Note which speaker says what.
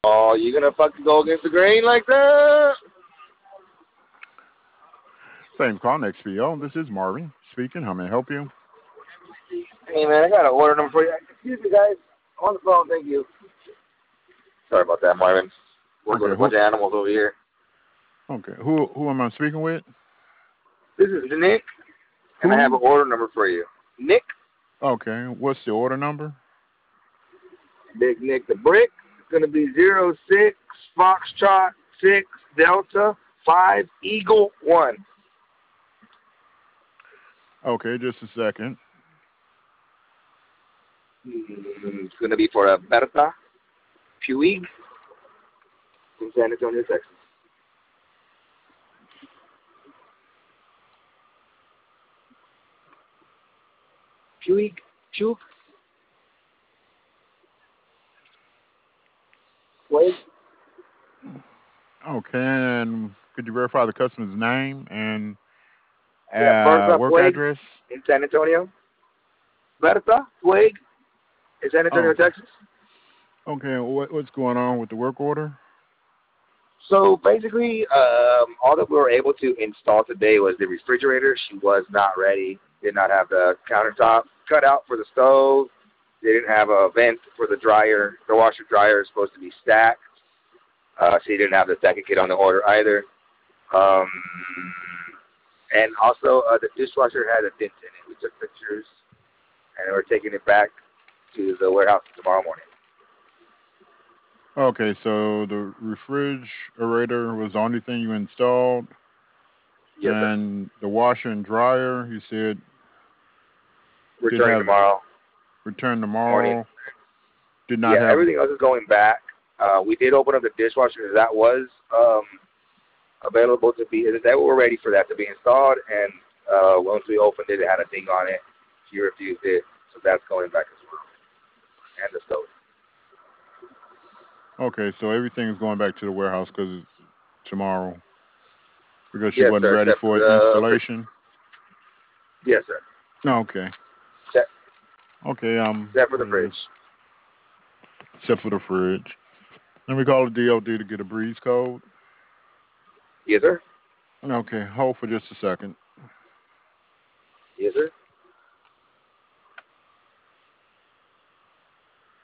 Speaker 1: Oh, you gonna fucking go against the grain like that?
Speaker 2: Thanks for calling XPO. This is Marvin speaking. How may I help you?
Speaker 1: Hey man, I got an order number for you. Excuse me, guys. On the phone, thank you. Sorry about that, Marvin. Working with
Speaker 2: Okay,
Speaker 1: a bunch
Speaker 2: who?
Speaker 1: of animals over here.
Speaker 2: Okay, who am I speaking with?
Speaker 1: This is Nick, and I have
Speaker 2: Who?
Speaker 1: an order number for you. Nick,
Speaker 2: Okay, what's the order number?
Speaker 1: Big Nick the Brick. It's gonna be 06 Foxtrot 6 Delta 5 Eagle 1.
Speaker 2: Okay, just a second.
Speaker 1: It's gonna be for a Berta Puig in San Antonio, Texas. Puig, Puig, Puig.
Speaker 2: Okay, and could you verify the customer's name and
Speaker 1: Yeah, Berta
Speaker 2: work
Speaker 1: Puig
Speaker 2: address?
Speaker 1: in San Antonio. Berta Puig in San
Speaker 2: Oh,
Speaker 1: Antonio,
Speaker 2: okay.
Speaker 1: Texas.
Speaker 2: Okay, what's going on with the work order?
Speaker 1: So basically, all that we were able to install today was the refrigerator. She was not ready. Did not have the countertop cut out for the stove. They didn't have a vent for the dryer. The washer dryer is supposed to be stacked. She didn't have the second kit on the order either. Um, and also, the dishwasher had a dent in it. We took pictures, and we're taking it back to the warehouse tomorrow morning.
Speaker 2: Okay, so the refrigerator was the only thing you installed,
Speaker 1: Yes, sir.
Speaker 2: and the washer and dryer you said did
Speaker 1: Returning
Speaker 2: have
Speaker 1: tomorrow
Speaker 2: return
Speaker 1: morning.
Speaker 2: tomorrow. Did not
Speaker 1: Yeah,
Speaker 2: have.
Speaker 1: everything else is going back. We did open up the dishwasher. That was available to be. They were ready for that to be installed, and once we opened it, it had a ding on it. She refused it, so that's going back as well. And the stove.
Speaker 2: Okay, so everything is going back to the warehouse because tomorrow because she
Speaker 1: Yes,
Speaker 2: wasn't
Speaker 1: sir.
Speaker 2: ready
Speaker 1: Except for
Speaker 2: for
Speaker 1: the
Speaker 2: installation.
Speaker 1: yes, sir.
Speaker 2: No, okay,
Speaker 1: Except,
Speaker 2: okay.
Speaker 1: except for the
Speaker 2: What is
Speaker 1: fridge.
Speaker 2: this? Except for the fridge. Let me call the DOD to get a breeze code.
Speaker 1: Yes, sir.
Speaker 2: Okay, hold for just a second.
Speaker 1: Yes, sir.